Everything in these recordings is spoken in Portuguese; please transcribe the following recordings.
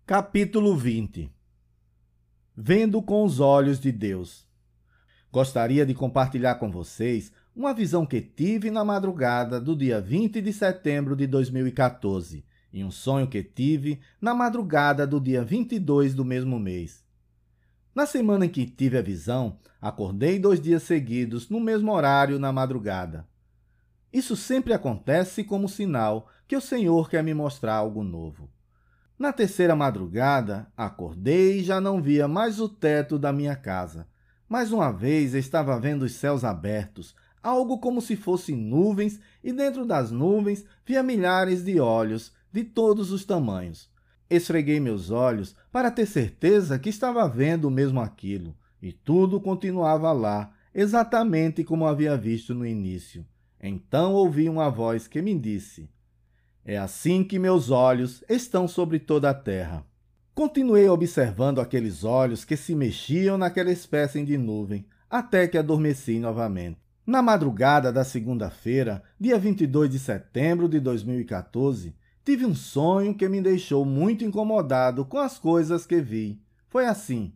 Capítulo 20. Vendo com os olhos de Deus. Gostaria de compartilhar com vocês uma visão que tive na madrugada do dia 20 de setembro de 2014 e um sonho que tive na madrugada do dia 22 do mesmo mês. Na semana em que tive a visão, acordei 2 dias seguidos no mesmo horário na madrugada. Isso sempre acontece como sinal que o Senhor quer me mostrar algo novo. Na terceira madrugada, acordei e já não via mais o teto da minha casa. Mais uma vez estava vendo os céus abertos, algo como se fossem nuvens, e dentro das nuvens via milhares de olhos, de todos os tamanhos. Esfreguei meus olhos para ter certeza que estava vendo mesmo aquilo, e tudo continuava lá, exatamente como havia visto no início. Então ouvi uma voz que me disse: "É assim que meus olhos estão sobre toda a terra." Continuei observando aqueles olhos que se mexiam naquela espécie de nuvem, até que adormeci novamente. Na madrugada da segunda-feira, dia 22 de setembro de 2014, tive um sonho que me deixou muito incomodado com as coisas que vi. Foi assim.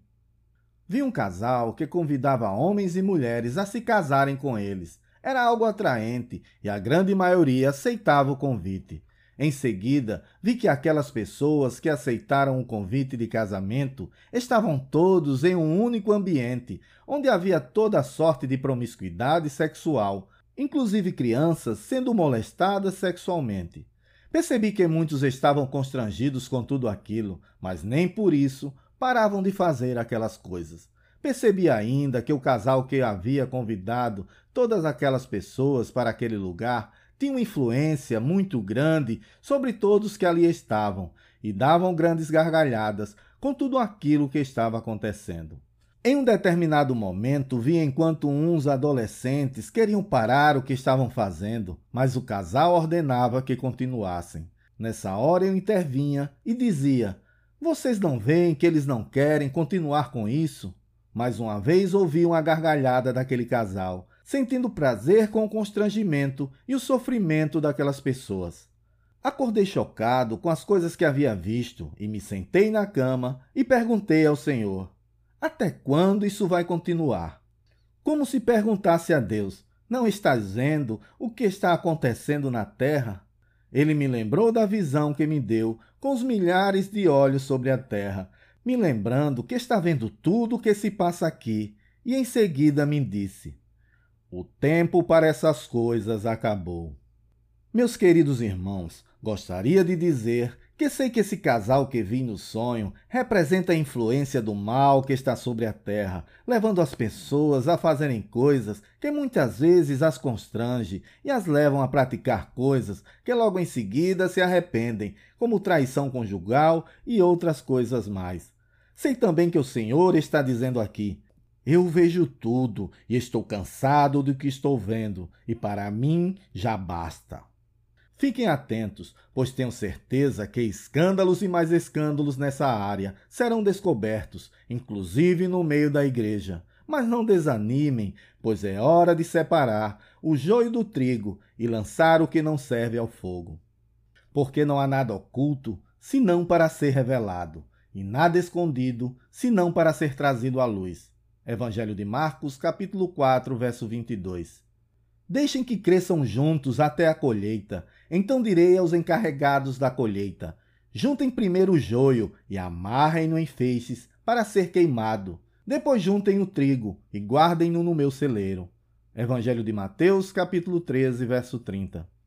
Vi um casal que convidava homens e mulheres a se casarem com eles. Era algo atraente e a grande maioria aceitava o convite. Em seguida, vi que aquelas pessoas que aceitaram o convite de casamento estavam todos em um único ambiente, onde havia toda sorte de promiscuidade sexual, inclusive crianças sendo molestadas sexualmente. Percebi que muitos estavam constrangidos com tudo aquilo, mas nem por isso paravam de fazer aquelas coisas. Percebi ainda que o casal que havia convidado todas aquelas pessoas para aquele lugar tinha uma influência muito grande sobre todos que ali estavam e davam grandes gargalhadas com tudo aquilo que estava acontecendo. Em um determinado momento, vi enquanto uns adolescentes queriam parar o que estavam fazendo, mas o casal ordenava que continuassem. Nessa hora eu intervinha e dizia: "Vocês não veem que eles não querem continuar com isso?" Mais uma vez ouvi uma gargalhada daquele casal, sentindo prazer com o constrangimento e o sofrimento daquelas pessoas. Acordei chocado com as coisas que havia visto e me sentei na cama e perguntei ao Senhor: "Até quando isso vai continuar?" Como se perguntasse a Deus: "Não estás vendo o que está acontecendo na terra?" Ele me lembrou da visão que me deu com os milhares de olhos sobre a terra, me lembrando que está vendo tudo o que se passa aqui, e em seguida me disse: "O tempo para essas coisas acabou." Meus queridos irmãos, gostaria de dizer que sei que esse casal que vi no sonho representa a influência do mal que está sobre a terra, levando as pessoas a fazerem coisas que muitas vezes as constrange e as levam a praticar coisas que logo em seguida se arrependem, como traição conjugal e outras coisas mais. Sei também que o Senhor está dizendo aqui: "Eu vejo tudo e estou cansado do que estou vendo, e para mim já basta." Fiquem atentos, pois tenho certeza que escândalos e mais escândalos nessa área serão descobertos, inclusive no meio da igreja. Mas não desanimem, pois é hora de separar o joio do trigo e lançar o que não serve ao fogo. Porque não há nada oculto, senão para ser revelado, e nada escondido, senão para ser trazido à luz. Evangelho de Marcos, capítulo 4, verso 22. Deixem que cresçam juntos até a colheita. Então direi aos encarregados da colheita: juntem primeiro o joio e amarrem-no em feixes para ser queimado. Depois juntem o trigo e guardem-no no meu celeiro. Evangelho de Mateus, capítulo 13, verso 30.